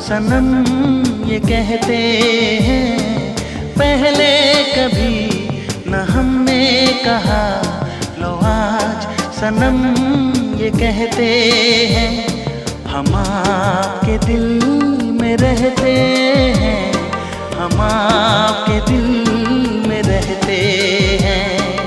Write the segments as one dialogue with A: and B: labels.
A: सनम ये कहते हैं, पहले कभी न हमने कहा। लो आज सनम ये कहते हैं, हम आपके दिल में रहते हैं, हम आपके दिल में रहते हैं।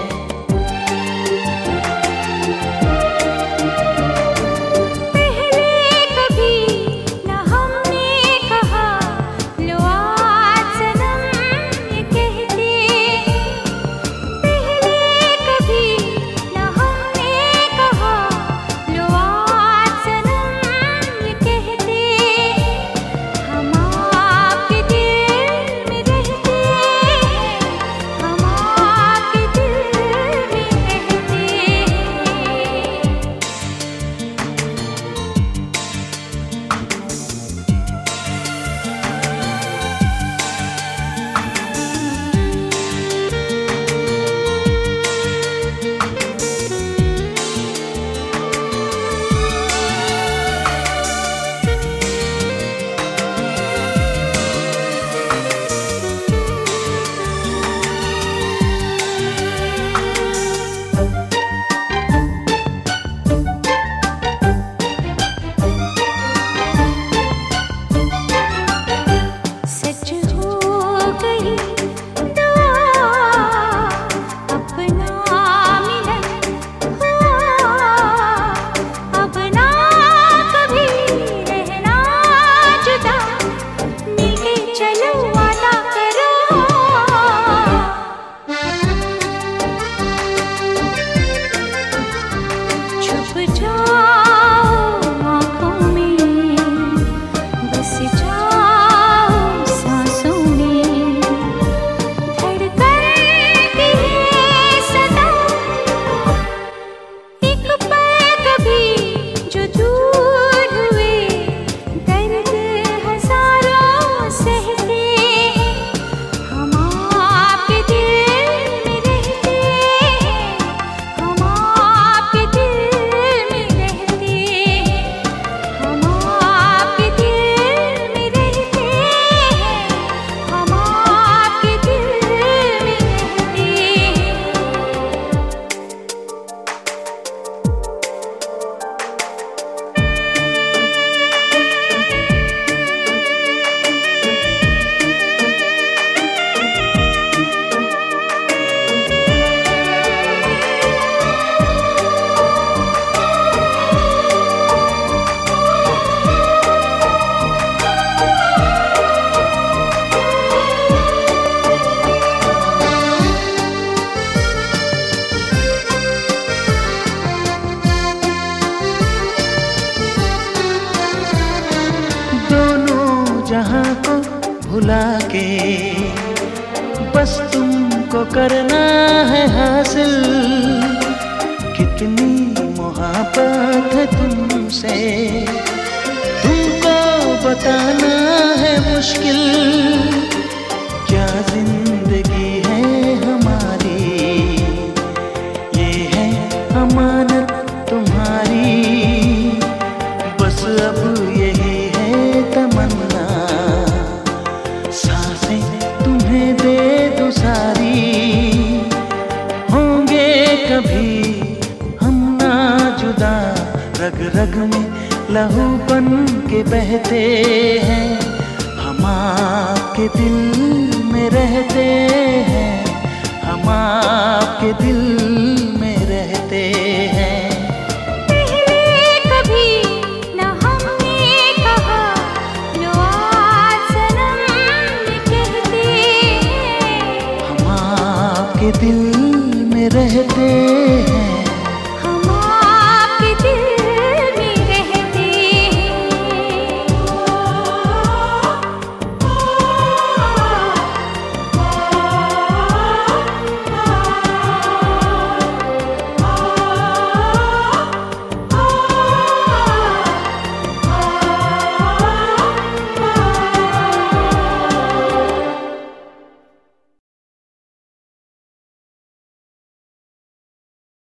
A: जहां को भुला के बस तुमको करना है हासिल। कितनी मोहब्बत है तुमसे, तुमको बताना है मुश्किल। क्या जिंदगी है हमारी, ये है अमानत तुम्हारी। बस अब यही है तमन्ना, सांसें तुम्हें दे दूं सारी। होंगे कभी हम ना जुदा, रग रग में लहू बन के बहते हैं। हम आपके दिल में रहते हैं, हम आपके दिल में रहते हैं। के दिल में रहते हैं।